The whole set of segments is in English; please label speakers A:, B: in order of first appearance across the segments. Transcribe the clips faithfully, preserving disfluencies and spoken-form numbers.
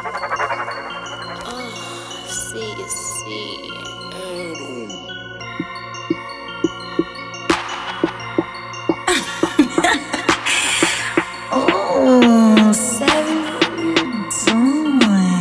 A: Oh, see, see.
B: Oh, seven, what you doing?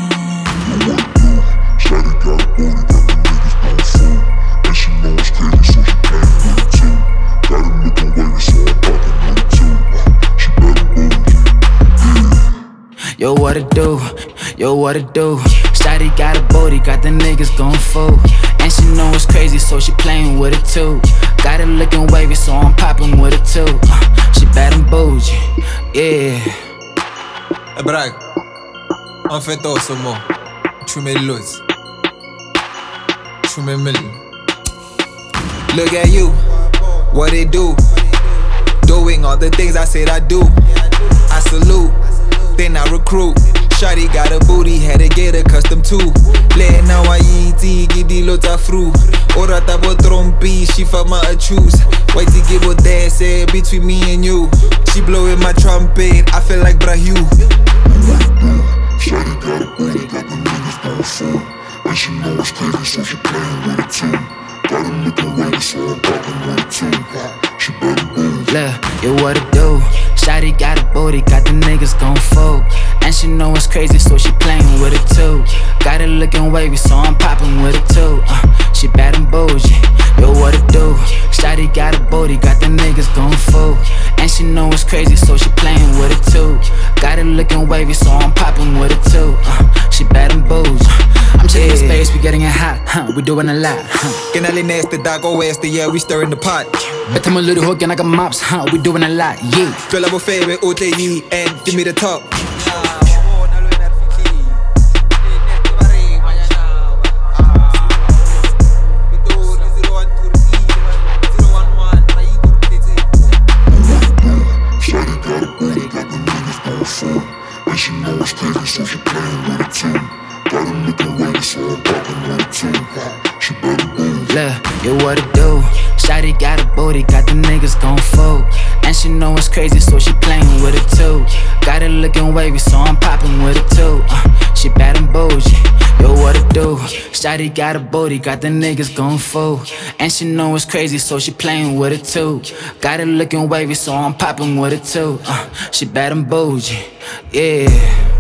C: Shawty got a booty that the niggas gon' fool. And she know it's crazy, so she playin' with it too. Got him looking wavy, so I'm poppin' with it too. She better move, yeah.
D: Yo, what it do? Yo, what it do? Shawty got a booty, got the niggas gon' fool. And she know it's crazy, so she playin' with it too. Got it looking wavy, so I'm poppin' with it too. Uh, she bad and bougie, yeah.
E: Hey, brag. On fait tout ce mot. Tu mets l'os. Tu mets mille. Look at you, what it do? Doing all the things I said I do. I salute, then I recruit. Shawty got a booty, had to get accustomed to. Lei na waiti, gidi lota fru. Ora tabo trompi, she fuck my choose. Wait to give a dance between me and you. She blowing my trumpet, I feel like Brahu.
C: Shawty got a booty that the niggas gon' fool. And she know it's crazy, so she playin' with it too. Got him looking wavy, so I'm poppin' with it too. She better move.
D: Look, yo, what it do? Shawty got a booty, got the niggas gon' fold. And she know it's crazy, so she playin' with it too. Got it looking wavy, so I'm poppin' with it too. Uh, she bad and bougie, yo, what it do? Shawty got a booty, got the niggas gon' fold. And she know it's crazy, so she playin' with it too. Got it looking wavy, so I'm poppin' with it too. Uh, she bad and bougie. I'm checking the space, we getting it hot, huh? We doing a lot, huh?
E: Canale nasty, dog, oeste, yeah, we stirring the pot.
D: Bet I'm a little hook and I got mops, huh? We doing a lot, yeah.
E: Girl, I'm a favorite, O T E, and give me the top.
C: Shawty got a booty that the niggas gon' fool. And she know it's crazy, so she playin' with it too. Got him looking wavy, so I'm poppin' with it too. She better move.
D: Look, yo, what it do? Shawty got a booty, got the niggas gon' fold. And she know it's crazy, so she playin' with it too. Got it looking wavy, so I'm poppin' with it too. Uh, she bad and bougie, yo, what it do? Shawty got a booty, got the niggas gon' fold. And she know it's crazy, so she playin' with it too. Got it looking wavy, so I'm poppin' with it too. Uh, she bad and bougie, yeah.